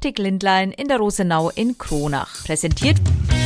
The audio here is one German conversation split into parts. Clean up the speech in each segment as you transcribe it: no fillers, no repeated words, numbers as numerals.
Optik-Lindlein in der Rosenau in Kronach. Präsentiert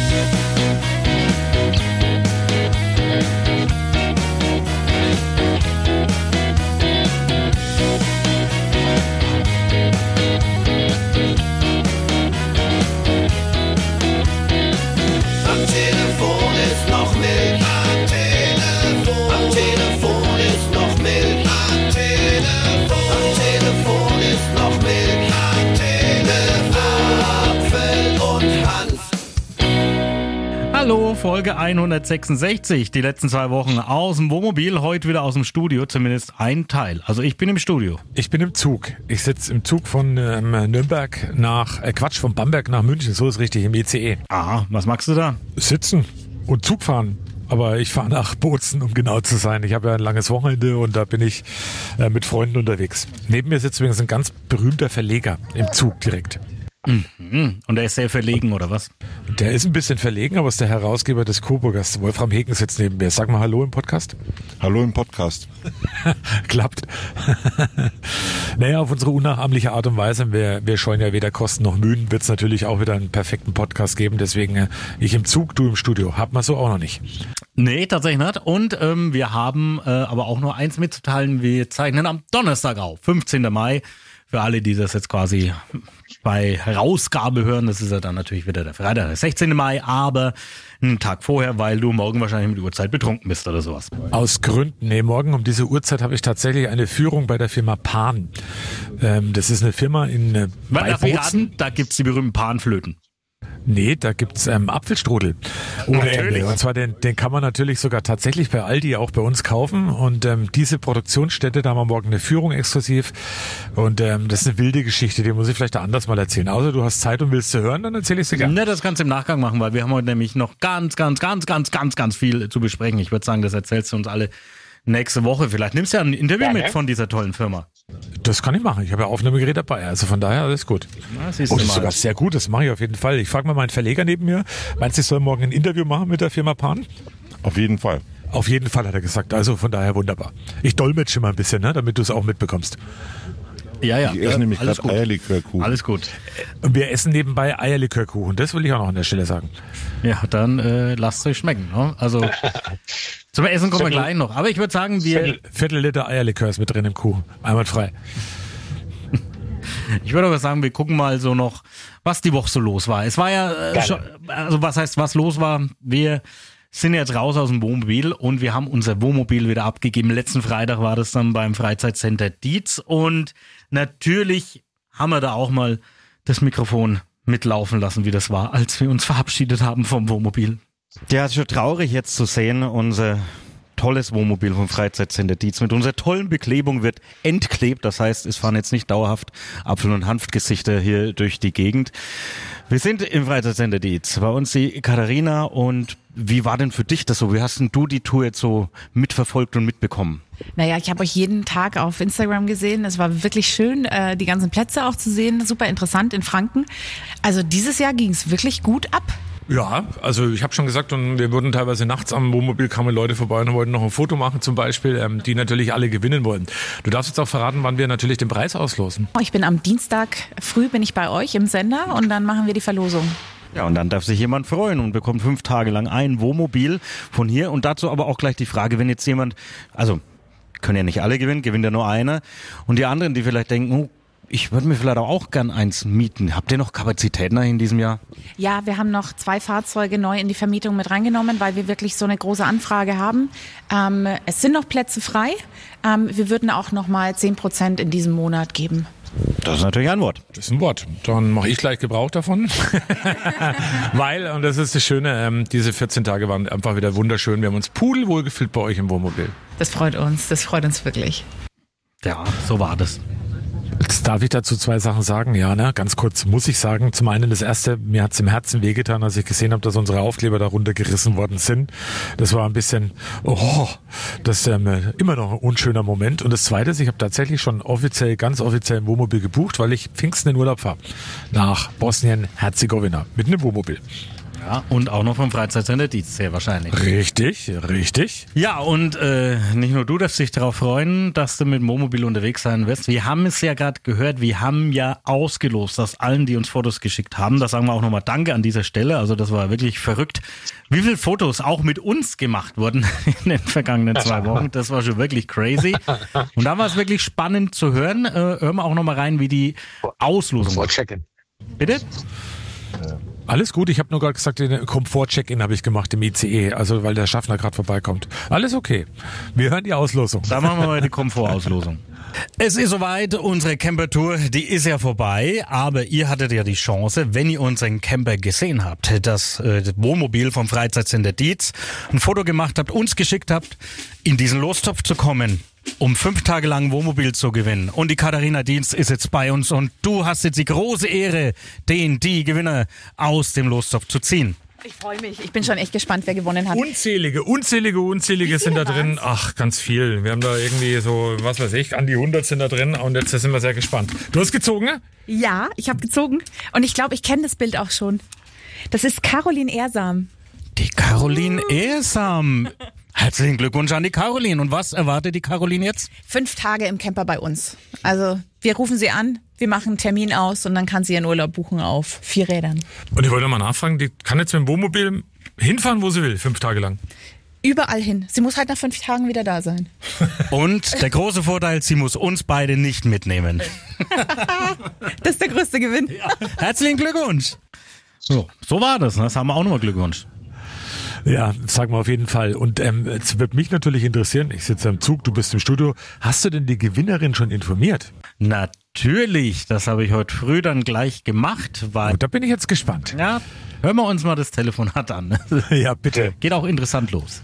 Hallo, Folge 166, die letzten 2 Wochen aus dem Wohnmobil, heute wieder aus dem Studio, zumindest ein Teil. Also ich bin im Studio. Ich bin im Zug. Ich sitze im Zug von Nürnberg von Bamberg nach München, so ist richtig, im ICE. Aha, was magst du da? Sitzen und Zug fahren. Aber ich fahre nach Bozen, um genau zu sein. Ich habe ja ein langes Wochenende und da bin ich mit Freunden unterwegs. Neben mir sitzt übrigens ein ganz berühmter Verleger im Zug direkt. Mhm. Und der ist sehr verlegen, oder was? Der ist ein bisschen verlegen, aber ist der Herausgeber des Coburgers. Wolfram Hegen sitzt neben mir. Sag mal Hallo im Podcast. Hallo im Podcast. Klappt. Naja, auf unsere unnachahmliche Art und Weise. Wir scheuen ja weder Kosten noch Mühen. Wird es natürlich auch wieder einen perfekten Podcast geben. Deswegen ich im Zug, du im Studio. Hat man so auch noch nicht. Nee, tatsächlich nicht. Und wir haben aber auch nur eins mitzuteilen. Wir zeichnen am Donnerstag auf, 15. Mai. Für alle, die das jetzt quasi bei Herausgabe hören, das ist ja dann natürlich wieder der Freitag, der 16. Mai, aber einen Tag vorher, weil du morgen wahrscheinlich mit Uhrzeit betrunken bist oder sowas. Aus Gründen. Nee, morgen um diese Uhrzeit habe ich tatsächlich eine Führung bei der Firma Pan. Das ist eine Firma bei Bozen. Da gibt's die berühmten Panflöten. Nee, da gibt's Apfelstrudel. Ohne Ende. Und zwar den kann man natürlich sogar tatsächlich bei Aldi auch bei uns kaufen. Und diese Produktionsstätte, da haben wir morgen eine Führung exklusiv. Und das ist eine wilde Geschichte, die muss ich vielleicht anders mal erzählen. Außer du hast Zeit und willst sie hören, dann erzähle ich sie gerne. Ne, das kannst du im Nachgang machen, weil wir haben heute nämlich noch ganz viel zu besprechen. Ich würde sagen, das erzählst du uns alle nächste Woche. Vielleicht nimmst du ja ein Interview mit von dieser tollen Firma. Das kann ich machen. Ich habe ja Aufnahmegerät dabei. Also von daher alles gut. Na, das ist sogar sehr gut. Das mache ich auf jeden Fall. Ich frage mal meinen Verleger neben mir. Meinst du, ich soll morgen ein Interview machen mit der Firma Pan? Auf jeden Fall. Auf jeden Fall, hat er gesagt. Also von daher wunderbar. Ich dolmetsche mal ein bisschen, ne, damit du es auch mitbekommst. Ja. Ich esse nämlich gerade Eierlikörkuchen. Alles gut. Und wir essen nebenbei Eierlikörkuchen. Das will ich auch noch an der Stelle sagen. Ja, dann lasst es euch schmecken. Ne? Also zum Essen kommen wir gleich noch. Aber ich würde sagen, Viertel Liter Eierlikör ist mit drin im Kuchen. Einwandfrei. Ich würde aber sagen, wir gucken mal so noch, was die Woche so los war. Es war ja schon, also was heißt, was los war? Wir sind jetzt raus aus dem Wohnmobil und wir haben unser Wohnmobil wieder abgegeben. Letzten Freitag war das dann beim Freizeitcenter Dietz und natürlich haben wir da auch mal das Mikrofon mitlaufen lassen, wie das war, als wir uns verabschiedet haben vom Wohnmobil. Ja, es ist schon traurig jetzt zu sehen, unser tolles Wohnmobil vom Freizeitcenter Dietz mit unserer tollen Beklebung wird entklebt. Das heißt, es fahren jetzt nicht dauerhaft Apfel- und Hanfgesichter hier durch die Gegend. Wir sind im Freizeitcenter Dietz. Bei uns die Katharina. Und wie war denn für dich das so? Wie hast denn du die Tour jetzt so mitverfolgt und mitbekommen? Naja, ich habe euch jeden Tag auf Instagram gesehen. Es war wirklich schön, die ganzen Plätze auch zu sehen. Super interessant in Franken. Also dieses Jahr ging es wirklich gut ab. Ja, also ich habe schon gesagt, und wir wurden teilweise nachts am Wohnmobil, kamen Leute vorbei und wollten noch ein Foto machen zum Beispiel, die natürlich alle gewinnen wollen. Du darfst jetzt auch verraten, wann wir natürlich den Preis auslosen. Ich bin am Dienstag früh bin ich bei euch im Sender und dann machen wir die Verlosung. Ja, und dann darf sich jemand freuen und bekommt 5 Tage lang ein Wohnmobil von hier. Und dazu aber auch gleich die Frage, wenn jetzt jemand, also können ja nicht alle gewinnen, gewinnt ja nur einer. Und die anderen, die vielleicht denken, oh, ich würde mir vielleicht auch gern eins mieten. Habt ihr noch Kapazitäten in diesem Jahr? Ja, wir haben noch 2 Fahrzeuge neu in die Vermietung mit reingenommen, weil wir wirklich so eine große Anfrage haben. Es sind noch Plätze frei. Wir würden auch noch mal 10% in diesem Monat geben. Das ist natürlich ein Wort. Das ist ein Wort. Dann mache ich gleich Gebrauch davon. Weil, und das ist das Schöne, diese 14 Tage waren einfach wieder wunderschön. Wir haben uns pudelwohl gefühlt bei euch im Wohnmobil. Das freut uns wirklich. Ja, so war das. Jetzt darf ich dazu 2 Sachen sagen. Ja, ne, ganz kurz muss ich sagen. Zum einen das erste, mir hat's im Herzen wehgetan, als ich gesehen habe, dass unsere Aufkleber da runtergerissen worden sind. Das war ein bisschen, das ist immer noch ein unschöner Moment. Und das zweite ist, ich habe tatsächlich schon ganz offiziell ein Wohnmobil gebucht, weil ich Pfingsten in Urlaub fahre. Nach Bosnien-Herzegowina mit einem Wohnmobil. Ja, und auch noch vom Freizeitcenter Dietz, sehr wahrscheinlich. Richtig. Ja, und nicht nur du darfst dich darauf freuen, dass du mit dem Wohnmobil unterwegs sein wirst. Wir haben es ja gerade gehört, wir haben ja ausgelost aus allen, die uns Fotos geschickt haben. Da sagen wir auch nochmal Danke an dieser Stelle. Also das war wirklich verrückt, wie viele Fotos auch mit uns gemacht wurden in den vergangenen 2 Wochen. Das war schon wirklich crazy. Und da war es wirklich spannend zu hören. Hören wir auch nochmal rein, wie die Auslosung war. Bitte? Alles gut, ich habe nur gerade gesagt, den Komfort-Check-In habe ich gemacht im ICE, also weil der Schaffner gerade vorbeikommt. Alles okay. Wir hören die Auslosung. Da machen wir mal die Komfortauslosung. Es ist soweit, unsere Camper-Tour, die ist ja vorbei, aber ihr hattet ja die Chance, wenn ihr unseren Camper gesehen habt, das Wohnmobil vom Freizeitcenter Dietz, ein Foto gemacht habt, uns geschickt habt, in diesen Lostopf zu kommen, um 5 Tage lang ein Wohnmobil zu gewinnen. Und die Katharina Dienst ist jetzt bei uns und du hast jetzt die große Ehre, die Gewinner aus dem Lostopf zu ziehen. Ich freue mich. Ich bin schon echt gespannt, wer gewonnen hat. Unzählige sind da drin. Ach, ganz viel. Wir haben da irgendwie so, was weiß ich, an die 100 sind da drin und jetzt sind wir sehr gespannt. Du hast gezogen, ne? Ja, ich habe gezogen und ich glaube, ich kenne das Bild auch schon. Das ist Caroline Ehrsam. Die Caroline Ehrsam. Herzlichen Glückwunsch an die Caroline. Und was erwartet die Caroline jetzt? 5 Tage im Camper bei uns. Also wir rufen sie an, wir machen einen Termin aus und dann kann sie ihren Urlaub buchen auf 4 Rädern. Und ich wollte mal nachfragen, die kann jetzt mit dem Wohnmobil hinfahren, wo sie will, 5 Tage lang? Überall hin. Sie muss halt nach 5 Tagen wieder da sein. Und der große Vorteil, sie muss uns beide nicht mitnehmen. Das ist der größte Gewinn. Ja. Herzlichen Glückwunsch. So war das. Das haben wir auch nochmal Glückwunsch. Ja, sagen wir auf jeden Fall. Und jetzt wird mich natürlich interessieren, ich sitze im Zug, du bist im Studio. Hast du denn die Gewinnerin schon informiert? Natürlich, das habe ich heute früh dann gleich gemacht. Weil Da bin ich jetzt gespannt. Ja, hören wir uns mal das Telefonat an. Ja, bitte. Geht auch interessant los.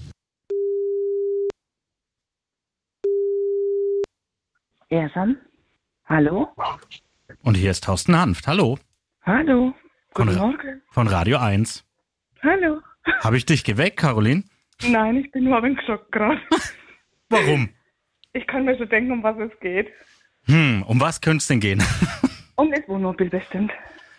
Ehrsam? Hallo? Und hier ist Thorsten Hanft. Hallo. Hallo. Guten Von Morgen. Von Radio 1. Hallo. Habe ich dich geweckt, Caroline? Nein, ich bin nur ein wenig geschockt gerade. Warum? Ich kann mir schon denken, um was es geht. Um was könnte es denn gehen? Um das Wohnmobil bestimmt.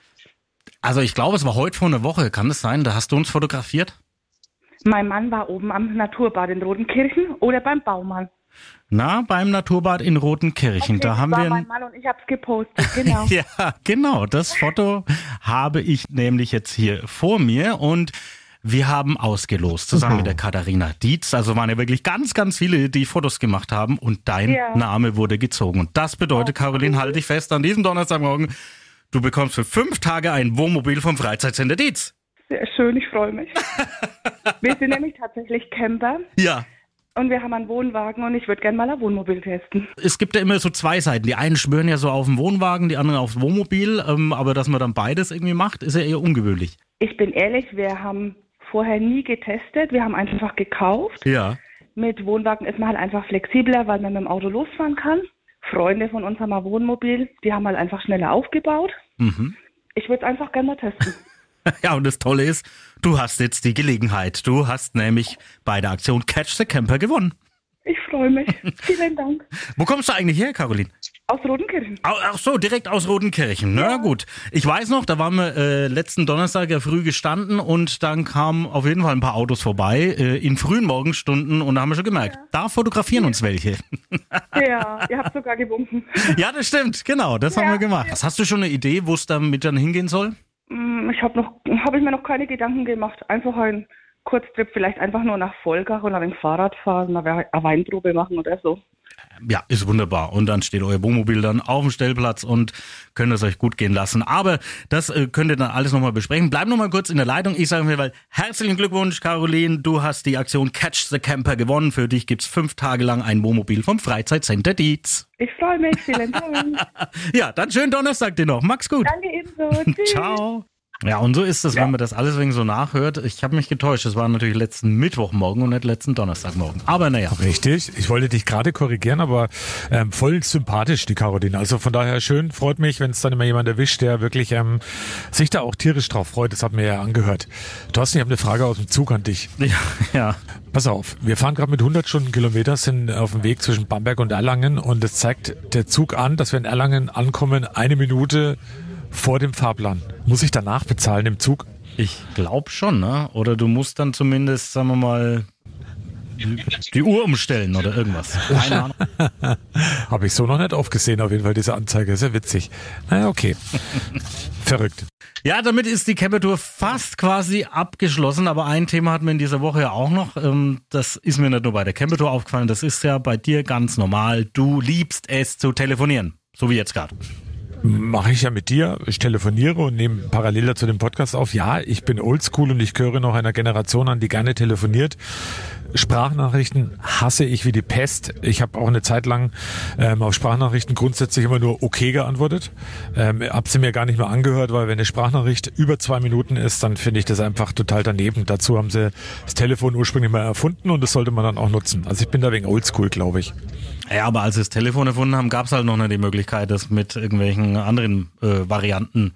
Also ich glaube, es war heute vor einer Woche. Kann das sein? Da hast du uns fotografiert? Mein Mann war oben am Naturbad in Rotenkirchen oder beim Baumann. Na, beim Naturbad in Rotenkirchen. Okay, Da haben war wir mein Mann und ich habe es gepostet, genau. Ja, genau. Das Foto habe ich nämlich jetzt hier vor mir und wir haben ausgelost, zusammen mit der Katharina Dietz. Also waren ja wirklich ganz, ganz viele, die Fotos gemacht haben und dein Name wurde gezogen. Und das bedeutet, Caroline, halte dich fest, an diesem Donnerstagmorgen, du bekommst für 5 Tage ein Wohnmobil vom Freizeitcenter Dietz. Sehr schön, ich freue mich. Wir sind nämlich tatsächlich Camper. Ja. Und wir haben einen Wohnwagen und ich würde gerne mal ein Wohnmobil testen. Es gibt ja immer so 2 Seiten. Die einen schwören ja so auf den Wohnwagen, die anderen aufs Wohnmobil. Aber dass man dann beides irgendwie macht, ist ja eher ungewöhnlich. Ich bin ehrlich, wir haben vorher nie getestet. Wir haben einfach gekauft. Ja. Mit Wohnwagen ist man halt einfach flexibler, weil man mit dem Auto losfahren kann. Freunde von uns haben ein Wohnmobil, die haben halt einfach schneller aufgebaut. Ich würde es einfach gerne mal testen. Ja, und das Tolle ist, du hast jetzt die Gelegenheit. Du hast nämlich bei der Aktion Catch the Camper gewonnen. Ich freue mich. Vielen Dank. Wo kommst du eigentlich her, Caroline? Aus Rotenkirchen. Ach so, direkt aus Rotenkirchen. Na gut. Ich weiß noch, da waren wir letzten Donnerstag ja früh gestanden und dann kamen auf jeden Fall ein paar Autos vorbei in frühen Morgenstunden und da haben wir schon gemerkt, da fotografieren uns welche. Ja, ihr habt sogar gewunken. Ja, das stimmt. Genau, das haben wir gemacht. Hast du schon eine Idee, wo es damit dann hingehen soll? Habe ich mir noch keine Gedanken gemacht. Einfach ein Kurztrip, vielleicht einfach nur nach Volkach und ein wenig Fahrrad fahren, eine Weinprobe machen oder so. Ja, ist wunderbar. Und dann steht euer Wohnmobil dann auf dem Stellplatz und könnt es euch gut gehen lassen. Aber das könnt ihr dann alles nochmal besprechen. Bleib nochmal kurz in der Leitung. Ich sage mir, herzlichen Glückwunsch, Caroline. Du hast die Aktion Catch the Camper gewonnen. Für dich gibt's 5 Tage lang ein Wohnmobil vom Freizeitcenter Dietz. Ich freue mich. Vielen Dank. Ja, dann schönen Donnerstag dir noch. Mach's gut. Danke ebenso. Tschüss. Ciao. Ja, und so ist es, wenn man das alles wegen so nachhört. Ich habe mich getäuscht. Es war natürlich letzten Mittwochmorgen und nicht letzten Donnerstagmorgen. Aber naja. Richtig. Ich wollte dich gerade korrigieren, aber voll sympathisch, die Caroline. Also von daher schön. Freut mich, wenn es dann immer jemand erwischt, der wirklich sich da auch tierisch drauf freut. Das hat mir ja angehört. Thorsten, ich habe eine Frage aus dem Zug an dich. Ja. Pass auf. Wir fahren gerade mit 100 Stundenkilometer, sind auf dem Weg zwischen Bamberg und Erlangen und es zeigt der Zug an, dass wir in Erlangen ankommen, 1 Minute vor dem Fahrplan. Muss ich danach bezahlen im Zug? Ich glaube schon, ne? Oder du musst dann zumindest, sagen wir mal, die Uhr umstellen oder irgendwas. Keine Ahnung. Habe ich so noch nicht aufgesehen, auf jeden Fall, diese Anzeige. Ist ja witzig. Naja, okay. Verrückt. Ja, damit ist die Camper-Tour fast quasi abgeschlossen, aber ein Thema hatten wir in dieser Woche ja auch noch. Das ist mir nicht nur bei der Camper-Tour aufgefallen, das ist ja bei dir ganz normal. Du liebst es zu telefonieren, so wie jetzt gerade. Mache ich ja mit dir. Ich telefoniere und nehme parallel dazu den Podcast auf. Ja, ich bin oldschool und ich gehöre noch einer Generation an, die gerne telefoniert. Sprachnachrichten hasse ich wie die Pest. Ich habe auch eine Zeit lang auf Sprachnachrichten grundsätzlich immer nur okay geantwortet. Hab sie mir gar nicht mehr angehört, weil wenn eine Sprachnachricht über 2 Minuten ist, dann finde ich das einfach total daneben. Dazu haben sie das Telefon ursprünglich mal erfunden und das sollte man dann auch nutzen. Also ich bin da wegen oldschool, glaube ich. Ja, aber als sie das Telefon erfunden haben, gab es halt noch nicht die Möglichkeit, das mit irgendwelchen anderen Varianten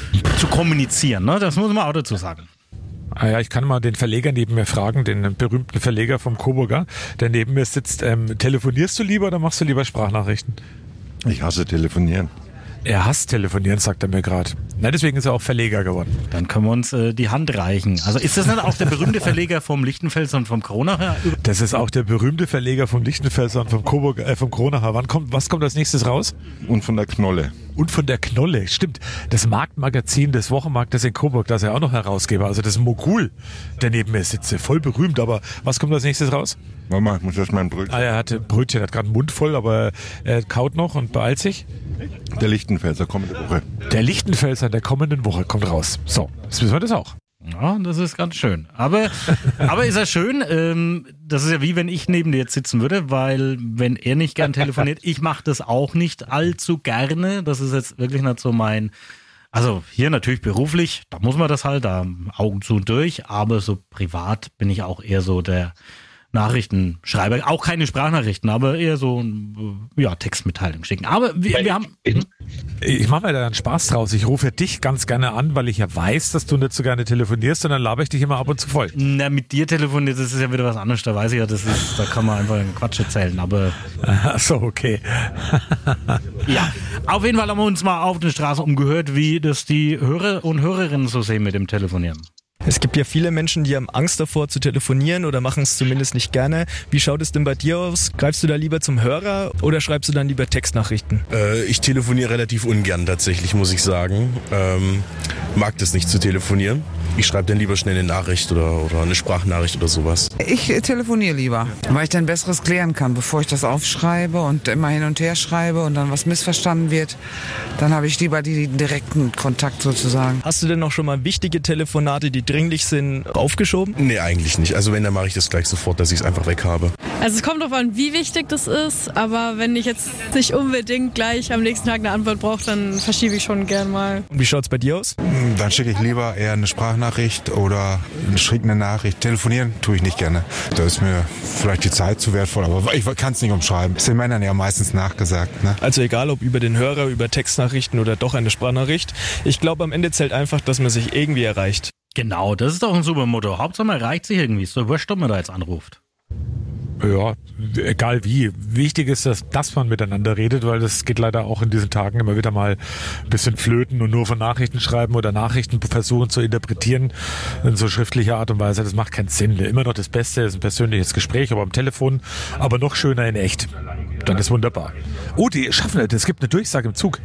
zu kommunizieren. Ne? Das muss man auch dazu sagen. Ah ja, ich kann mal den Verleger neben mir fragen, den berühmten Verleger vom Coburger, der neben mir sitzt. Telefonierst du lieber oder machst du lieber Sprachnachrichten? Ich hasse telefonieren. Er hasst telefonieren, sagt er mir gerade. Na, deswegen ist er auch Verleger geworden. Dann können wir uns die Hand reichen. Also ist das nicht auch der berühmte Verleger vom Lichtenfelser und vom Kronacher? Das ist auch der berühmte Verleger vom Lichtenfelser und vom Kronacher. Was kommt als nächstes raus? Und von der Knolle. Und von der Knolle, stimmt. Das Marktmagazin des Wochenmarktes in Coburg, da ist er auch noch Herausgeber. Also das Mogul, der neben mir sitzt, voll berühmt. Aber was kommt als nächstes raus? Mama, ich muss erst mal ein Brötchen. Er hat ein Brötchen, hat gerade einen Mund voll, aber er kaut noch und beeilt sich. Der Lichtenfelser kommende Woche. Der Lichtenfelser der kommenden Woche kommt raus. So, jetzt wissen wir das auch. Ja, das ist ganz schön. Aber ist ja schön, das ist ja wie wenn ich neben dir jetzt sitzen würde, weil wenn er nicht gern telefoniert, ich mache das auch nicht allzu gerne. Das ist jetzt wirklich nicht so also hier natürlich beruflich, da muss man das halt, da Augen zu und durch, aber so privat bin ich auch eher so der Nachrichtenschreiber, auch keine Sprachnachrichten, aber eher so Textmitteilung schicken. Aber wir haben... Ich mache mir da einen Spaß draus. Ich rufe dich ganz gerne an, weil ich ja weiß, dass du nicht so gerne telefonierst und dann laber ich dich immer ab und zu voll. Na, mit dir telefoniert, das ist ja wieder was anderes. Da weiß ich ja, da kann man einfach einen Quatsch erzählen, aber... Ach so, okay. Ja, auf jeden Fall haben wir uns mal auf der Straße umgehört, wie das die Hörer und Hörerinnen so sehen mit dem Telefonieren. Es gibt ja viele Menschen, die haben Angst davor zu telefonieren oder machen es zumindest nicht gerne. Wie schaut es denn bei dir aus? Greifst du da lieber zum Hörer oder schreibst du dann lieber Textnachrichten? Ich telefoniere relativ ungern tatsächlich, muss ich sagen. Mag das nicht zu telefonieren. Ich schreibe dann lieber schnell eine Nachricht oder eine Sprachnachricht oder sowas. Ich telefoniere lieber, weil ich dann Besseres klären kann. Bevor ich das aufschreibe und immer hin und her schreibe und dann was missverstanden wird, dann habe ich lieber den direkten Kontakt sozusagen. Hast du denn noch schon mal wichtige Telefonate, die dringlich sind, aufgeschoben? Nee, eigentlich nicht. Also wenn, dann mache ich das gleich sofort, dass ich es einfach weg habe. Also es kommt darauf an, wie wichtig das ist, aber wenn ich jetzt nicht unbedingt gleich am nächsten Tag eine Antwort brauche, dann verschiebe ich schon gern mal. Und wie schaut's bei dir aus? Dann schicke ich lieber eher eine Sprachnachricht oder eine Nachricht. Telefonieren tue ich nicht gerne. Da ist mir vielleicht die Zeit zu wertvoll, aber ich kann es nicht umschreiben. Das ist den Männern ja meistens nachgesagt. Ne? Also egal, ob über den Hörer, über Textnachrichten oder doch eine Sprachnachricht. Ich glaube, am Ende zählt einfach, dass man sich irgendwie erreicht. Genau, das ist doch ein super Motto. Hauptsache man erreicht sich irgendwie. Ist doch wurscht, ob man da jetzt anruft. Ja, egal wie. Wichtig ist, dass man miteinander redet, weil das geht leider auch in diesen Tagen immer wieder mal ein bisschen flöten und nur von Nachrichten schreiben oder Nachrichten versuchen zu interpretieren in so schriftlicher Art und Weise. Das macht keinen Sinn. Immer noch das Beste ist ein persönliches Gespräch, aber am Telefon, aber noch schöner in echt. Dann ist wunderbar. Oh, die schaffen es. Es gibt eine Durchsage im Zug.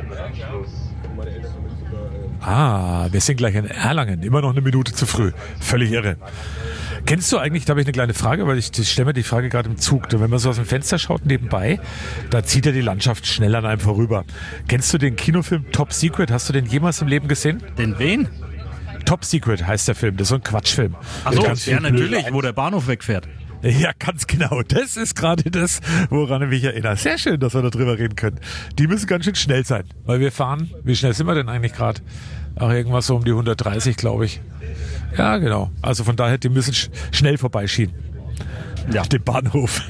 Wir sind gleich in Erlangen. Immer noch eine Minute zu früh. Völlig irre. Kennst du eigentlich, da habe ich eine kleine Frage, weil ich stelle mir die Frage gerade im Zug. Wenn man so aus dem Fenster schaut nebenbei, da zieht ja die Landschaft schnell an einem vorüber. Kennst du den Kinofilm Top Secret? Hast du den jemals im Leben gesehen? Den wen? Top Secret heißt der Film. Das ist so ein Quatschfilm. Ach so, ja natürlich, wo der Bahnhof wegfährt. Ja, ganz genau. Das ist gerade das, woran ich mich erinnere. Sehr schön, dass wir da drüber reden können. Die müssen ganz schön schnell sein, weil wir fahren, wie schnell sind wir denn eigentlich gerade? Auch irgendwas so um die 130, glaube ich. Ja, genau. Also von daher, die müssen schnell vorbeischieben. Ja. Auf dem Bahnhof.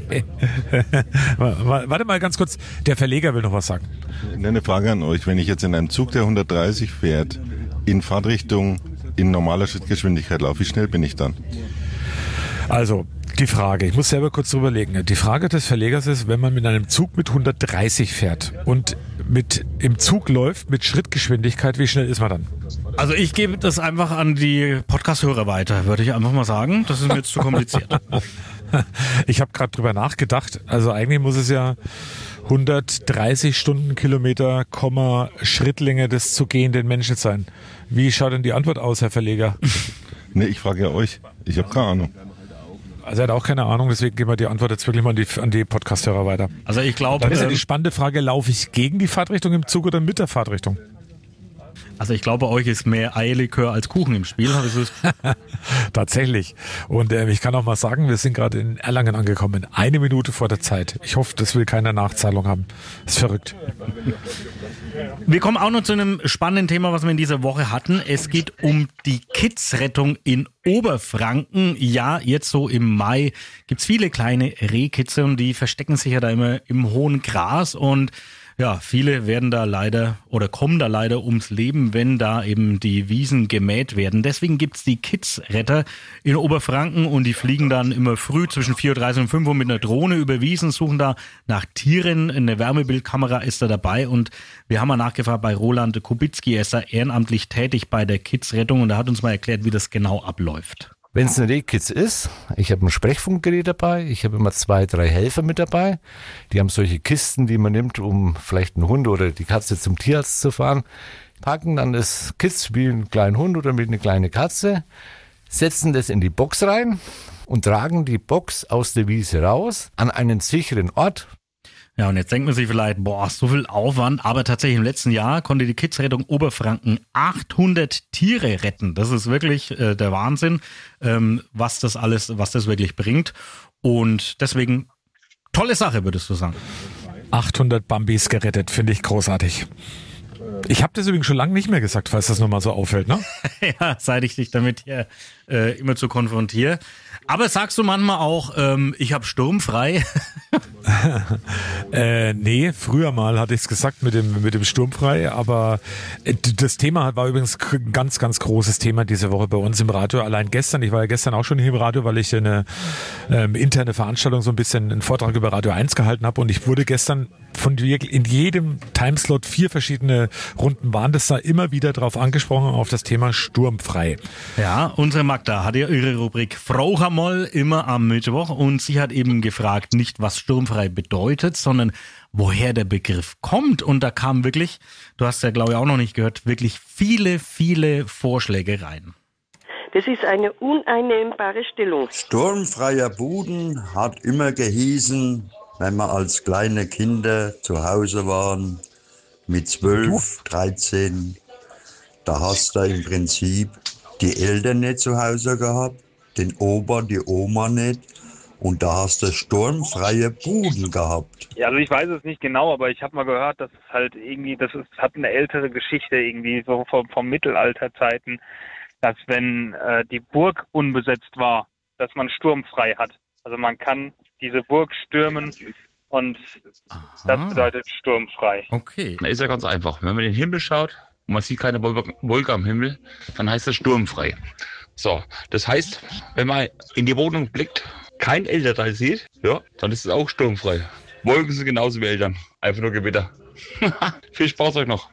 Warte mal ganz kurz, der Verleger will noch was sagen. Eine Frage an euch. Wenn ich jetzt in einem Zug, der 130 fährt, in Fahrtrichtung in normaler Schrittgeschwindigkeit laufe, wie schnell bin ich dann? Also, die Frage, ich muss selber kurz drüber legen. Die Frage des Verlegers ist, wenn man mit einem Zug mit 130 fährt und im Zug läuft mit Schrittgeschwindigkeit, wie schnell ist man dann? Also ich gebe das einfach an die Podcast-Hörer weiter, würde ich einfach mal sagen. Das ist mir jetzt zu kompliziert. Ich habe gerade drüber nachgedacht. Also eigentlich muss es ja 130 Stundenkilometer, Schrittlänge des zu gehenden Menschen sein. Wie schaut denn die Antwort aus, Herr Verleger? Nee, ich frage ja euch. Ich habe keine Ahnung. Also er hat auch keine Ahnung, deswegen geben wir die Antwort jetzt wirklich mal an die Podcast-Hörer weiter. Also ich glaube... Dann ist ja die spannende Frage, laufe ich gegen die Fahrtrichtung im Zug oder mit der Fahrtrichtung? Also ich glaube, bei euch ist mehr Eierlikör als Kuchen im Spiel. Tatsächlich. Und ich kann auch mal sagen, wir sind gerade in Erlangen angekommen. 1 Minute vor der Zeit. Ich hoffe, das will keine Nachzahlung haben. Das ist verrückt. Wir kommen auch noch zu einem spannenden Thema, was wir in dieser Woche hatten. Es geht um die Kidsrettung in Oberfranken. Ja, jetzt so im Mai gibt's viele kleine Rehkitze und die verstecken sich ja da immer im hohen Gras und ja, viele werden da leider oder kommen da leider ums Leben, wenn da eben die Wiesen gemäht werden. Deswegen gibt's die Kidsretter in Oberfranken und die fliegen dann immer früh zwischen 4.30 und 5 Uhr mit einer Drohne über Wiesen, suchen da nach Tieren. Eine Wärmebildkamera ist da dabei und wir haben mal nachgefragt bei Roland Kubicki. Er ist da ehrenamtlich tätig bei der Kidsrettung und er hat uns mal erklärt, wie das genau abläuft. Wenn es eine Rehkitz ist, ich habe ein Sprechfunkgerät dabei, ich habe immer 2, 3 Helfer mit dabei. Die haben solche Kisten, die man nimmt, um vielleicht einen Hund oder die Katze zum Tierarzt zu fahren. Packen dann das Kitz wie einen kleinen Hund oder wie eine kleine Katze, setzen das in die Box rein und tragen die Box aus der Wiese raus an einen sicheren Ort. Ja, und jetzt denkt man sich vielleicht, boah, so viel Aufwand, aber tatsächlich im letzten Jahr konnte die Kidsrettung Oberfranken 800 Tiere retten. Das ist wirklich der Wahnsinn, was das wirklich bringt. Und deswegen, tolle Sache, würdest du sagen. 800 Bambis gerettet, finde ich großartig. Ich habe das übrigens schon lange nicht mehr gesagt, falls das nochmal so auffällt, ne? Ja, seit ich dich damit hier immer zu konfrontiere. Aber sagst du manchmal auch, ich habe sturmfrei? Nee, früher mal hatte ich es gesagt mit dem sturmfrei, aber das Thema war übrigens ein ganz, ganz großes Thema diese Woche bei uns im Radio. Allein gestern, ich war ja gestern auch schon hier im Radio, weil ich eine interne Veranstaltung so ein bisschen einen Vortrag über Radio 1 gehalten habe und ich wurde gestern in jedem Timeslot 4 verschiedene Runden waren das da immer wieder drauf angesprochen, auf das Thema sturmfrei. Ja, unsere Magda hat ja ihre Rubrik Frauchamoll immer am Mittwoch und sie hat eben gefragt, nicht was sturmfrei bedeutet, sondern woher der Begriff kommt. Und da kamen wirklich, du hast ja glaube ich auch noch nicht gehört, wirklich viele, viele Vorschläge rein. Das ist eine uneinnehmbare Stellung. Sturmfreier Boden hat immer gehießen, wenn wir als kleine Kinder zu Hause waren, mit 12, 13, da hast du im Prinzip die Eltern nicht zu Hause gehabt, den Opa, die Oma nicht. Und da hast du sturmfreie Buden gehabt. Ja, also ich weiß es nicht genau, aber ich habe mal gehört, dass es halt irgendwie, hat eine ältere Geschichte irgendwie, so vom Mittelalterzeiten, dass wenn die Burg unbesetzt war, dass man sturmfrei hat. Also man kann diese Burg stürmen und das bedeutet sturmfrei. Okay. Na, ist ja ganz einfach. Wenn man in den Himmel schaut und man sieht keine Wolke am Himmel, dann heißt das sturmfrei. So, das heißt, wenn man in die Wohnung blickt, kein Elternteil sieht, ja, dann ist es auch sturmfrei. Wolken sind genauso wie Eltern. Einfach nur Gewitter. Viel Spaß euch noch.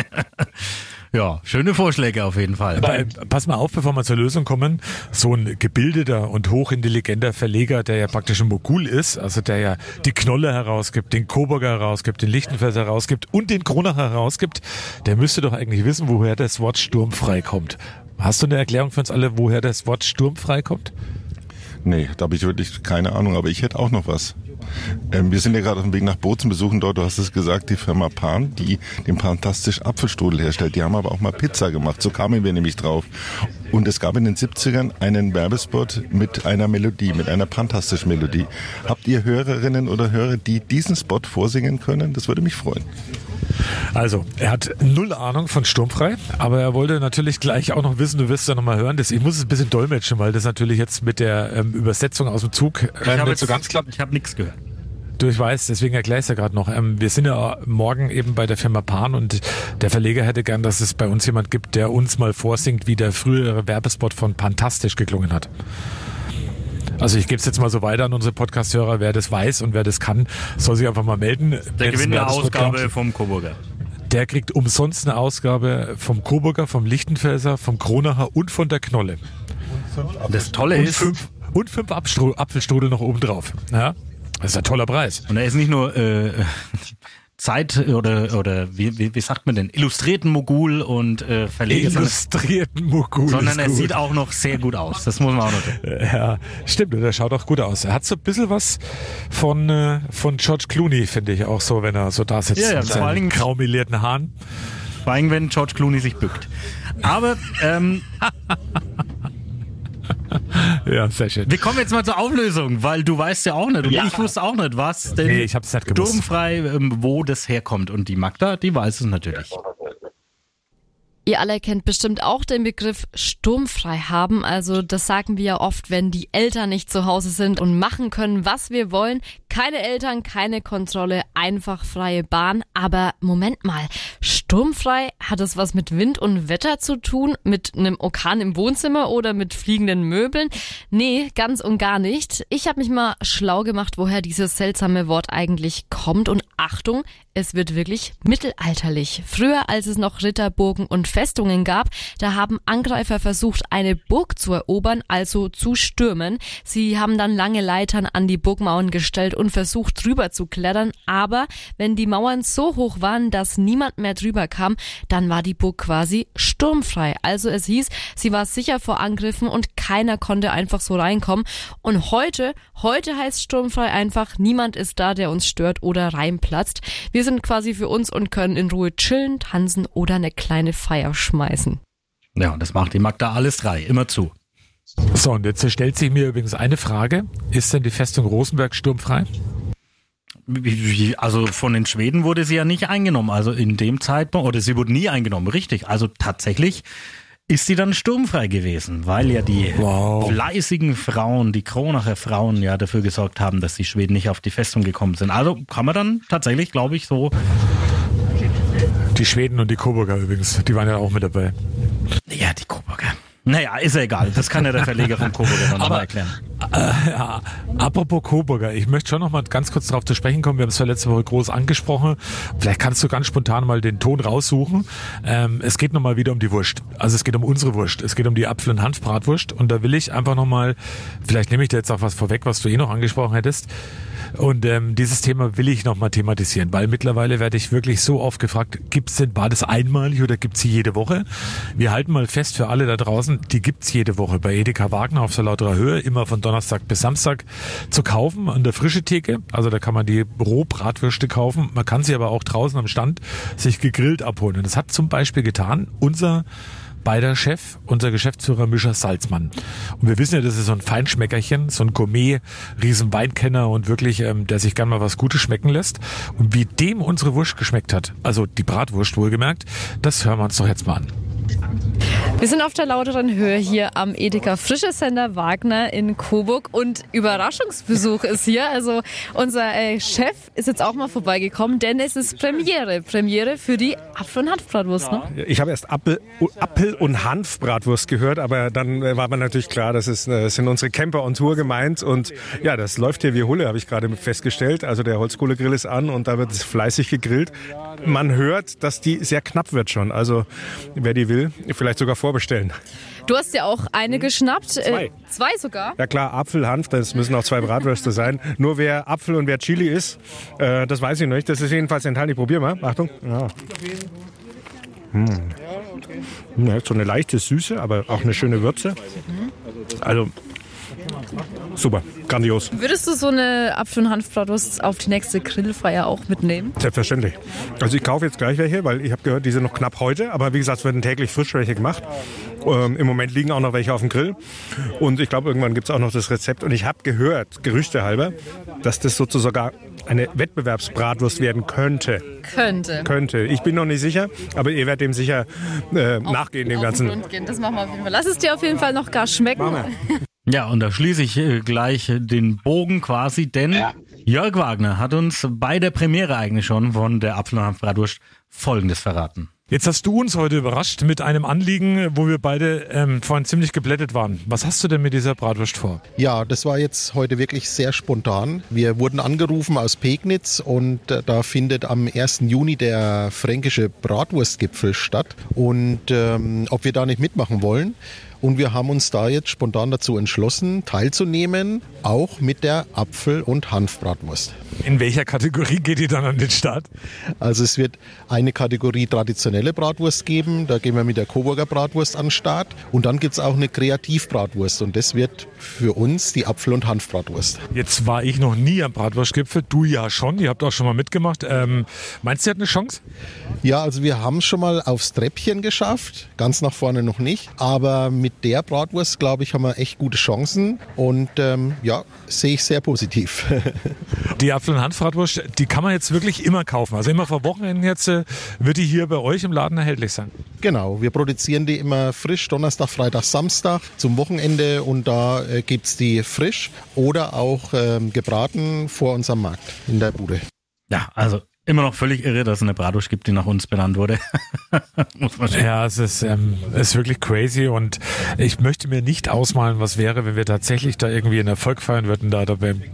Ja, schöne Vorschläge auf jeden Fall. Aber pass mal auf, bevor wir zur Lösung kommen. So ein gebildeter und hochintelligenter Verleger, der ja praktisch ein Mogul ist, also der ja die Knolle herausgibt, den Coburger herausgibt, den Lichtenfels herausgibt und den Kronacher herausgibt, der müsste doch eigentlich wissen, woher das Wort sturmfrei kommt. Hast du eine Erklärung für uns alle, woher das Wort sturmfrei kommt? Nee, da habe ich wirklich keine Ahnung, aber ich hätte auch noch was. Wir sind ja gerade auf dem Weg nach Bozen, besuchen dort, du hast es gesagt, die Firma Pan, die den fantastischen Apfelstrudel herstellt. Die haben aber auch mal Pizza gemacht, so kamen wir nämlich drauf. Und es gab in den 70ern einen Werbespot mit einer Melodie, mit einer fantastischen Melodie. Habt ihr Hörerinnen oder Hörer, die diesen Spot vorsingen können? Das würde mich freuen. Also, er hat 0 Ahnung von sturmfrei, aber er wollte natürlich gleich auch noch wissen, du wirst es ja nochmal hören, ich muss es ein bisschen dolmetschen, weil das natürlich jetzt mit der Übersetzung aus dem Zug nicht so ganz klappt. Ich habe nichts gehört. Du, ich weiß, deswegen erkläre ich es ja gerade noch. Wir sind ja morgen eben bei der Firma Pan und der Verleger hätte gern, dass es bei uns jemand gibt, der uns mal vorsingt, wie der frühere Werbespot von Pantastisch geklungen hat. Also ich gebe es jetzt mal so weiter an unsere Podcast-Hörer, wer das weiß und wer das kann, soll sich einfach mal melden. Der Gewinn der Ausgabe vom Coburger. der kriegt umsonst eine Ausgabe vom Coburger, vom Lichtenfelser, vom Kronacher und von der Knolle. Das Tolle ist... 5 Apfelstrudel noch oben drauf. Ja, das ist ein toller Preis. Und er ist nicht nur Zeit oder wie sagt man denn? Illustrierten Mogul und Verleger. Illustrierten Mogul. Sondern er sieht auch noch sehr gut aus. Das muss man auch noch tun. Ja, stimmt. Und er schaut auch gut aus. Er hat so ein bisschen was von George Clooney, finde ich auch so, wenn er so da sitzt. Ja, mit vor allem graumelierten Haaren. Vor allem, wenn George Clooney sich bückt. Aber ja, sehr schön. wir kommen jetzt mal zur Auflösung, weil du weißt ja auch nicht, und ich wusste auch nicht, was denn ich hab's nicht gewusst. Sturmfrei, wo das herkommt. Und die Magda, die weiß es natürlich. Ihr alle kennt bestimmt auch den Begriff sturmfrei haben. Also das sagen wir ja oft, wenn die Eltern nicht zu Hause sind und machen können, was wir wollen. Keine Eltern, keine Kontrolle, einfach freie Bahn. Aber Moment mal, sturmfrei, hat es was mit Wind und Wetter zu tun? Mit einem Orkan im Wohnzimmer oder mit fliegenden Möbeln? Nee, ganz und gar nicht. Ich habe mich mal schlau gemacht, woher dieses seltsame Wort eigentlich kommt. Und Achtung, es wird wirklich mittelalterlich. Früher, als es noch Ritterburgen und Festungen gab, da haben Angreifer versucht, eine Burg zu erobern, also zu stürmen. Sie haben dann lange Leitern an die Burgmauern gestellt und versucht, drüber zu klettern. Aber wenn die Mauern so hoch waren, dass niemand mehr drüber kam, dann war die Burg quasi sturmfrei. Also es hieß, sie war sicher vor Angriffen und keiner konnte einfach so reinkommen. Und heute heißt sturmfrei einfach, niemand ist da, der uns stört oder reinplatzt. Wir sind quasi für uns und können in Ruhe chillen, tanzen oder eine kleine Feier schmeißen. Ja, und das macht die Magda alles 3, immer zu. So, und jetzt stellt sich mir übrigens eine Frage. Ist denn die Festung Rosenberg sturmfrei? Also von den Schweden wurde sie ja nicht eingenommen. Also in dem Zeitpunkt, oder sie wurde nie eingenommen, richtig. Also tatsächlich ist sie dann sturmfrei gewesen, weil ja die fleißigen Frauen, die Kronacher Frauen ja dafür gesorgt haben, dass die Schweden nicht auf die Festung gekommen sind. Also kann man dann tatsächlich, glaube ich, so... Die Schweden und die Coburger übrigens, die waren ja auch mit dabei. Ja, die Coburger. Naja, ist ja egal. Das kann ja der Verleger von Coburger dann nochmal erklären. Ja, apropos Coburger, ich möchte schon noch mal ganz kurz darauf zu sprechen kommen. Wir haben es ja letzte Woche groß angesprochen. Vielleicht kannst du ganz spontan mal den Ton raussuchen. Es geht nochmal wieder um die Wurst. Also es geht um unsere Wurst. Es geht um die Apfel- und Hanfbratwurst. Und da will ich einfach nochmal, vielleicht nehme ich dir jetzt auch was vorweg, was du noch angesprochen hättest. Und dieses Thema will ich nochmal thematisieren, weil mittlerweile werde ich wirklich so oft gefragt, war das einmalig oder gibt's sie jede Woche? Wir halten mal fest für alle da draußen, die gibt's jede Woche bei Edeka Wagner auf so lauterer Höhe, immer von Donnerstag bis Samstag zu kaufen an der frische Theke. Also da kann man die Rohbratwürste kaufen. Man kann sie aber auch draußen am Stand sich gegrillt abholen. Und das hat zum Beispiel getan unser beider Chef, unser Geschäftsführer Mischa Salzmann. Und wir wissen ja, das ist so ein Feinschmeckerchen, so ein Gourmet, Riesenweinkenner und wirklich, der sich gern mal was Gutes schmecken lässt. Und wie dem unsere Wurst geschmeckt hat, also die Bratwurst wohlgemerkt, das hören wir uns doch jetzt mal an. Wir sind auf der lauteren Höhe hier am Edeka Frischesender Wagner in Coburg und Überraschungsbesuch ist hier. Also unser Chef ist jetzt auch mal vorbeigekommen, denn es ist Premiere für die Apfel- und Hanfbratwurst. Ne? Ich habe erst Apfel- und Hanfbratwurst gehört, aber dann war mir natürlich klar, das sind unsere Camper on Tour gemeint und ja, das läuft hier wie Hulle, habe ich gerade festgestellt. Also der Holzkohlegrill ist an und da wird fleißig gegrillt. Man hört, dass die sehr knapp wird schon. Also wer die will, vielleicht sogar vorbestellen. Du hast ja auch eine geschnappt. Zwei sogar? Ja klar, Apfel, Hanf, das müssen auch 2 Bratwürste sein. Nur wer Apfel und wer Chili ist, das weiß ich nicht. Das ist jedenfalls enthalten. Ich probiere mal. Achtung. Ja. Ja, so eine leichte Süße, aber auch eine schöne Würze. Also super, grandios. Würdest du so eine Apfel- und Hanfbratwurst auf die nächste Grillfeier auch mitnehmen? Selbstverständlich. Also ich kaufe jetzt gleich welche, weil ich habe gehört, die sind noch knapp heute. Aber wie gesagt, es werden täglich frisch welche gemacht. Im Moment liegen auch noch welche auf dem Grill. Und ich glaube, irgendwann gibt es auch noch das Rezept. Und ich habe gehört, Gerüchte halber, dass das sozusagen eine Wettbewerbsbratwurst werden könnte. Könnte. Ich bin noch nicht sicher, aber ihr werdet dem sicher nachgehen, dem Ganzen. Das machen wir auf jeden Fall. Lass es dir auf jeden Fall noch gar schmecken. Ja, und da schließe ich gleich den Bogen quasi, denn Jörg Wagner hat uns bei der Premiere eigentlich schon von der Apfel- und Hanfbratwurst Folgendes verraten. Jetzt hast du uns heute überrascht mit einem Anliegen, wo wir beide vorhin ziemlich geblättet waren. Was hast du denn mit dieser Bratwurst vor? Ja, das war jetzt heute wirklich sehr spontan. Wir wurden angerufen aus Pegnitz und da findet am 1. Juni der fränkische Bratwurstgipfel statt. Und ob wir da nicht mitmachen wollen. Und wir haben uns da jetzt spontan dazu entschlossen, teilzunehmen, auch mit der Apfel- und Hanfbratwurst. In welcher Kategorie geht ihr dann an den Start? Also es wird eine Kategorie traditionelle Bratwurst geben, da gehen wir mit der Coburger Bratwurst an den Start. Und dann gibt es auch eine Kreativbratwurst und das wird für uns die Apfel- und Hanfbratwurst. Jetzt war ich noch nie am Bratwurstgipfel, du ja schon, ihr habt auch schon mal mitgemacht. Meinst du, ihr habt eine Chance? Ja, also wir haben es schon mal aufs Treppchen geschafft, ganz nach vorne noch nicht, aber mit der Bratwurst, glaube ich, haben wir echt gute Chancen und ja, sehe ich sehr positiv. Die Apfel- und Hanfbratwurst, die kann man jetzt wirklich immer kaufen. Also immer vor Wochenenden jetzt wird die hier bei euch im Laden erhältlich sein. Genau, wir produzieren die immer frisch, Donnerstag, Freitag, Samstag zum Wochenende und da gibt es die frisch oder auch gebraten vor unserem Markt in der Bude. Ja, also immer noch völlig irre, dass es eine Bratwurst gibt, die nach uns benannt wurde. Muss man schon. Ja, es ist wirklich crazy und ich möchte mir nicht ausmalen, was wäre, wenn wir tatsächlich da irgendwie einen Erfolg feiern würden, da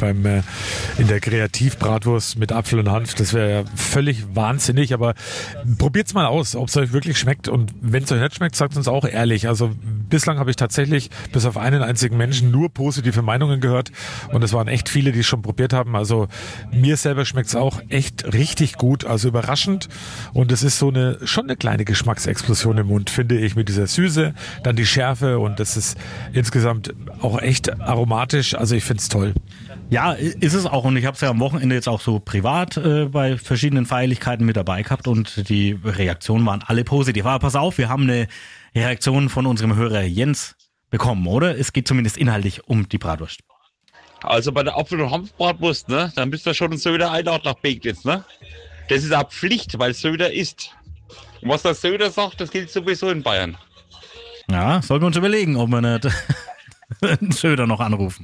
in der Kreativbratwurst mit Apfel und Hanf. Das wäre ja völlig wahnsinnig, aber probiert's mal aus, ob es euch wirklich schmeckt und wenn es euch nicht schmeckt, sagt uns auch ehrlich. Also bislang habe ich tatsächlich bis auf einen einzigen Menschen nur positive Meinungen gehört und es waren echt viele, die es schon probiert haben. Also mir selber schmeckt's auch echt richtig gut, also überraschend und es ist schon eine kleine Geschmacksexplosion im Mund, finde ich, mit dieser Süße, dann die Schärfe und das ist insgesamt auch echt aromatisch, also ich finde es toll. Ja, ist es auch und ich habe es ja am Wochenende jetzt auch so privat bei verschiedenen Feierlichkeiten mit dabei gehabt und die Reaktionen waren alle positiv. Aber pass auf, wir haben eine Reaktion von unserem Hörer Jens bekommen, oder? Es geht zumindest inhaltlich um die Bratwurst. Also bei der Apfel- und Hanfbratwurst, ne, dann müsst ihr schon Söder einladen nach Pegnitz, ne? Das ist auch Pflicht, weil Söder ist. Und was der Söder sagt, das gilt sowieso in Bayern. Ja, sollten wir uns überlegen, ob wir nicht Söder noch anrufen.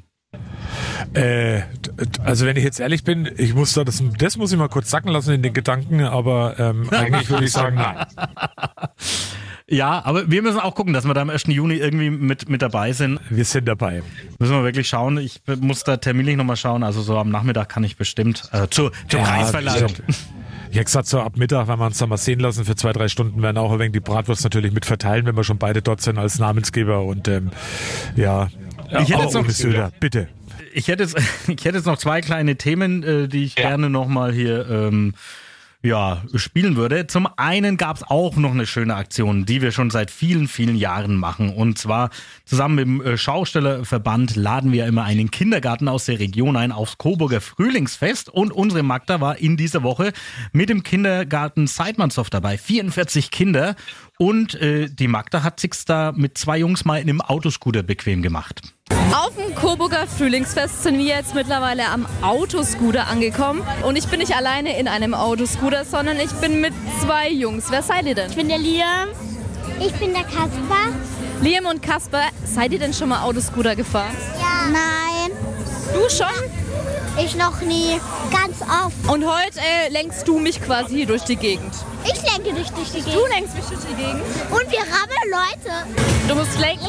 Also wenn ich jetzt ehrlich bin, das muss ich mal kurz sacken lassen in den Gedanken, aber eigentlich würde ich sagen, nein. Ja, aber wir müssen auch gucken, dass wir da am 1. Juni irgendwie mit dabei sind. Wir sind dabei. Müssen wir wirklich schauen. Ich muss da terminlich nochmal schauen. Also so am Nachmittag kann ich bestimmt zur Preisverleihung. Ich hätte gesagt, so ab Mittag, wenn wir uns da mal sehen lassen, für 2-3 Stunden werden auch ein wenig die Bratwurst natürlich mit verteilen, wenn wir schon beide dort sind als Namensgeber und ja. Ich hätte jetzt noch, Söder, bitte. Ich hätte jetzt noch 2 kleine Themen, die ich gerne nochmal hier spielen würde. Zum einen gab es auch noch eine schöne Aktion, die wir schon seit vielen, vielen Jahren machen. Und zwar zusammen mit dem Schaustellerverband laden wir immer einen Kindergarten aus der Region ein aufs Coburger Frühlingsfest. Und unsere Magda war in dieser Woche mit dem Kindergarten Seidmannshof dabei. 44 Kinder. Und die Magda hat sich's da mit 2 Jungs mal in einem Autoscooter bequem gemacht. Auf dem Coburger Frühlingsfest sind wir jetzt mittlerweile am Autoscooter angekommen. Und ich bin nicht alleine in einem Autoscooter, sondern ich bin mit 2 Jungs. Wer seid ihr denn? Ich bin der Liam. Ich bin der Kasper. Liam und Kasper, seid ihr denn schon mal Autoscooter gefahren? Ja. Nein. Du schon? Ich noch nie. Ganz oft. Und heute lenkst du mich quasi hier durch die Gegend. Ich lenke dich durch die Gegend. Du lenkst mich durch die Gegend. Und wir rammeln Leute. Du musst lenken.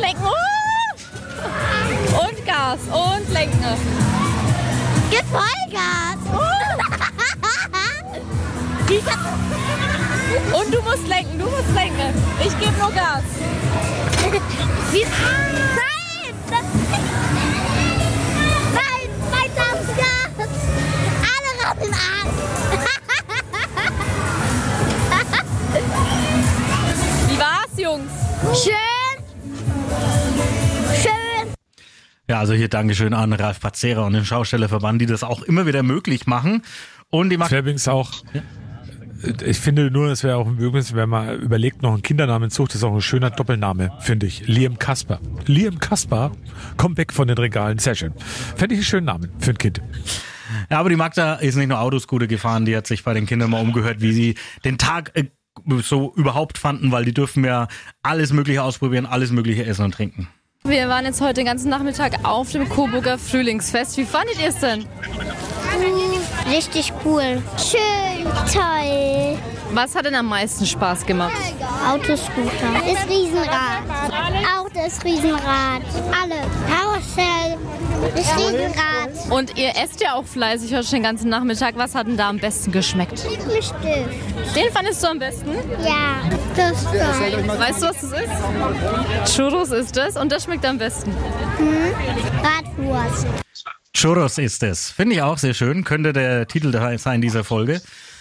Und Gas und lenken. Gib Vollgas. Und du musst lenken. Ich gebe nur Gas. Nein! Nein, weiter aufs Gas. Alle rammeln an. Wie war's, Jungs? Schön. Ja, also hier Dankeschön an Ralf Patzera und den Schaustellerverband, die das auch immer wieder möglich machen. Und die machen übrigens auch. Ja. Ich finde nur, es wäre auch übrigens, wenn man überlegt, noch einen Kindernamen sucht, ist auch ein schöner Doppelname, finde ich. Liam Kasper. Liam Kasper, komm weg von den Regalen, sehr schön. Fände ich einen schönen Namen für ein Kind. Ja, aber die Magda ist nicht nur Autoscooter gefahren, die hat sich bei den Kindern mal umgehört, wie sie den Tag so überhaupt fanden, weil die dürfen ja alles Mögliche ausprobieren, alles Mögliche essen und trinken. Wir waren jetzt heute den ganzen Nachmittag auf dem Coburger Frühlingsfest. Wie fandet ihr es denn? Richtig cool. Schön, toll. Was hat denn am meisten Spaß gemacht? Autoscooter. Das Riesenrad. Auch das Riesenrad. Alle. Karussell. Das Riesenrad. Und ihr esst ja auch fleißig heute schon den ganzen Nachmittag. Was hat denn da am besten geschmeckt? Stift. Den fandest du am besten? Ja, das da. Weißt du, was das ist? Churros ist es und das schmeckt am besten. Bratwurst. Churros ist es. Finde ich auch sehr schön. Könnte der Titel sein dieser Folge.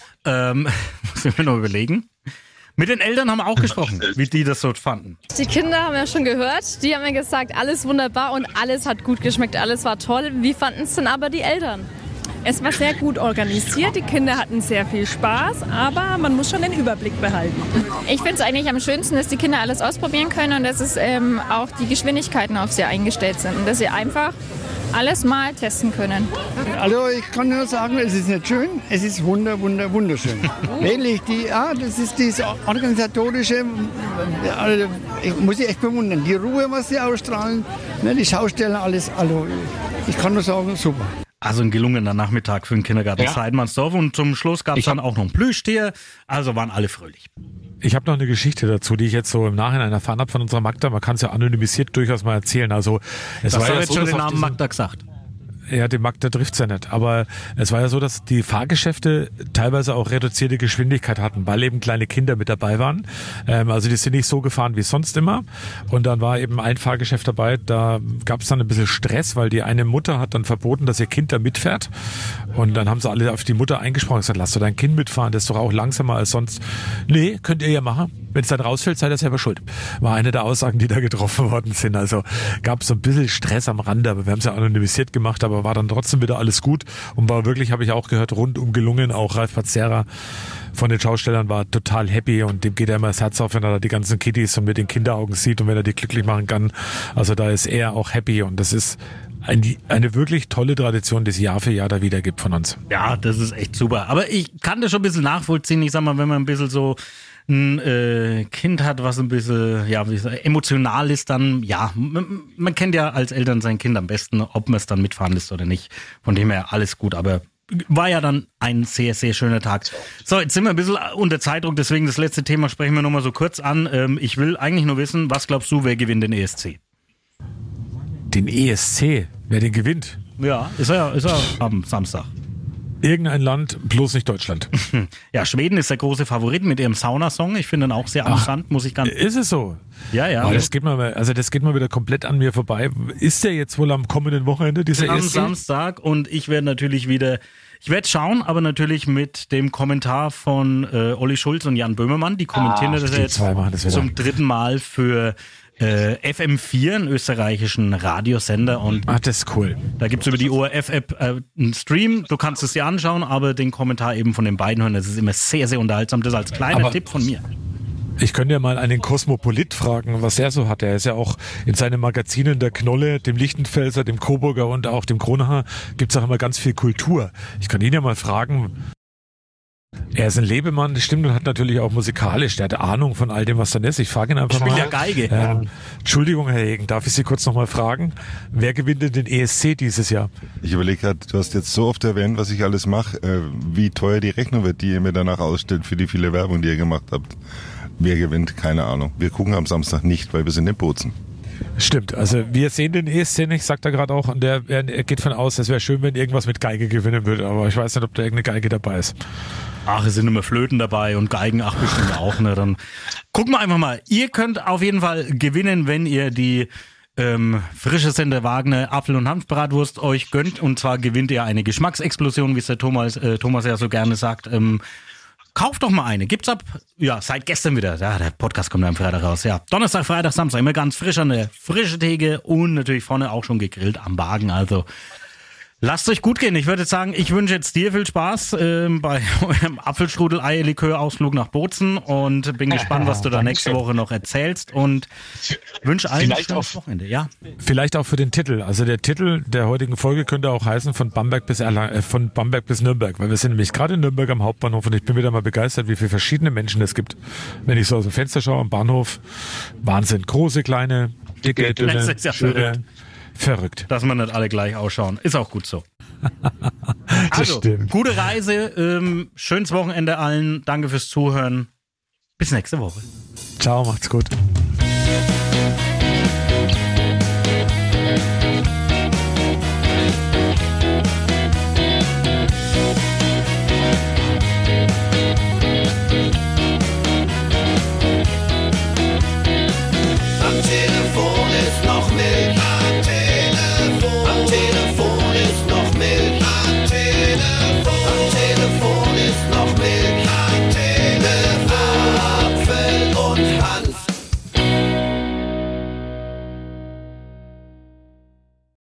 Muss ich mir noch überlegen. Mit den Eltern haben wir auch gesprochen, wie die das so fanden. Die Kinder haben ja schon gehört. Die haben ja gesagt, alles wunderbar und alles hat gut geschmeckt. Alles war toll. Wie fanden es denn aber die Eltern? Es war sehr gut organisiert, die Kinder hatten sehr viel Spaß, aber man muss schon den Überblick behalten. Ich finde es eigentlich am schönsten, dass die Kinder alles ausprobieren können und dass es auch die Geschwindigkeiten auf sie eingestellt sind und dass sie einfach alles mal testen können. Also ich kann nur sagen, es ist nicht schön, es ist wunderschön. Wirklich, das ist dieses organisatorische, also muss ich echt bewundern. Die Ruhe, was sie ausstrahlen, die Schausteller, alles, also ich kann nur sagen, super. Also ein gelungener Nachmittag für den Kindergarten Seidmannsdorf und zum Schluss gab es dann auch noch ein Plüschtier, also waren alle fröhlich. Ich habe noch eine Geschichte dazu, die ich jetzt so im Nachhinein erfahren habe von unserer Magda. Man kann es ja anonymisiert durchaus mal erzählen. Also es war ja jetzt so, schon den Namen Magda gesagt. Ja, die Magda trifft's ja nicht. Aber es war ja so, dass die Fahrgeschäfte teilweise auch reduzierte Geschwindigkeit hatten, weil eben kleine Kinder mit dabei waren. Also die sind nicht so gefahren wie sonst immer. Und dann war eben ein Fahrgeschäft dabei, da gab's dann ein bisschen Stress, weil die eine Mutter hat dann verboten, dass ihr Kind da mitfährt. Und dann haben sie alle auf die Mutter eingesprochen und gesagt, lass doch dein Kind mitfahren, das ist doch auch langsamer als sonst. Nee, könnt ihr ja machen. Wenn es dann rausfällt, seid ihr selber schuld. War eine der Aussagen, die da getroffen worden sind. Also gab es so ein bisschen Stress am Rande, aber wir haben es ja anonymisiert gemacht, aber war dann trotzdem wieder alles gut und war wirklich, habe ich auch gehört, rundum gelungen. Auch Ralf Pazera von den Schaustellern war total happy und dem geht ja immer das Herz auf, wenn er da die ganzen Kiddies und mit den Kinderaugen sieht und wenn er die glücklich machen kann. Also da ist er auch happy und das ist eine wirklich tolle Tradition, die es Jahr für Jahr da wieder gibt von uns. Ja, das ist echt super. Aber ich kann das schon ein bisschen nachvollziehen. Ich sag mal, wenn man ein bisschen so ein Kind hat, was ein bisschen emotional ist, dann man kennt ja als Eltern sein Kind am besten, ob man es dann mitfahren lässt oder nicht. Von dem her alles gut, aber war ja dann ein sehr, sehr schöner Tag. So, jetzt sind wir ein bisschen unter Zeitdruck, deswegen das letzte Thema sprechen wir nochmal so kurz an. Ich will eigentlich nur wissen, was glaubst du, wer gewinnt den ESC? Den ESC? Wer den gewinnt? Ja, ist er am Samstag. Irgendein Land, bloß nicht Deutschland. Ja, Schweden ist der große Favorit mit ihrem Sauna-Song. Ich finde ihn auch sehr amüsant, muss ich ganz... Ist es so? Ja. Aber das geht mal wieder komplett an mir vorbei. Ist der jetzt wohl am kommenden Wochenende, dieser am ESC? Samstag und ich werde natürlich schauen, aber natürlich mit dem Kommentar von Olli Schulz und Jan Böhmermann. Die kommentieren das jetzt zum dritten Mal für FM4, einen österreichischen Radiosender. Und das ist cool. Da gibt's über die ORF-App einen Stream. Du kannst es dir anschauen, aber den Kommentar eben von den beiden hören. Das ist immer sehr, sehr unterhaltsam. Das als kleiner Tipp von mir. Ich könnte ja mal einen Kosmopolit fragen, was er so hat. Er ist ja auch in seinen Magazinen der Knolle, dem Lichtenfelser, dem Coburger und auch dem Kronacher gibt's auch immer ganz viel Kultur. Ich kann ihn ja mal fragen. Er ist ein Lebemann, das stimmt, und hat natürlich auch musikalisch, der hat Ahnung von all dem, was dann ist. Ich frage ihn einfach mal. Ich spiele ja Geige. Entschuldigung, Herr Hegen, darf ich Sie kurz nochmal fragen? Wer gewinnt denn den ESC dieses Jahr? Ich überlege gerade, du hast jetzt so oft erwähnt, was ich alles mache, wie teuer die Rechnung wird, die ihr mir danach ausstellt für die viele Werbung, die ihr gemacht habt. Wer gewinnt? Keine Ahnung. Wir gucken am Samstag nicht, weil wir sind in Bozen. Stimmt, also wir sehen den ESC nicht, sagt er gerade auch, und er geht von aus, es wäre schön, wenn irgendwas mit Geige gewinnen würde, aber ich weiß nicht, ob da irgendeine Geige dabei ist. Ach, es sind immer Flöten dabei und Geigen, bestimmt auch, ne? Dann gucken wir einfach mal. Ihr könnt auf jeden Fall gewinnen, wenn ihr die frische Sender Wagner Apfel- und Hanfbratwurst euch gönnt, und zwar gewinnt ihr eine Geschmacksexplosion, wie es der Thomas ja so gerne sagt. Kauft doch mal eine. Gibt's seit gestern wieder. Ja, der Podcast kommt am Freitag raus. Ja, Donnerstag, Freitag, Samstag. Immer ganz frisch an der frische Theke und natürlich vorne auch schon gegrillt am Wagen. Also lasst euch gut gehen. Ich würde sagen, ich wünsche jetzt dir viel Spaß bei eurem Apfelstrudel-Eierlikör-Ausflug nach Bozen und bin gespannt, was du da nächste Woche noch erzählst, und wünsche allen ein schönes Wochenende. Ja. Vielleicht auch für den Titel. Also der Titel der heutigen Folge könnte auch heißen von Bamberg bis Nürnberg, weil wir sind nämlich gerade in Nürnberg am Hauptbahnhof und ich bin wieder mal begeistert, wie viele verschiedene Menschen es gibt. Wenn ich so aus dem Fenster schaue am Bahnhof, Wahnsinn. Große, kleine, dicke, dünne, schöne. Verrückt. Dass man nicht alle gleich ausschauen. Ist auch gut so. Also, gute Reise, schönes Wochenende allen. Danke fürs Zuhören. Bis nächste Woche. Ciao, macht's gut.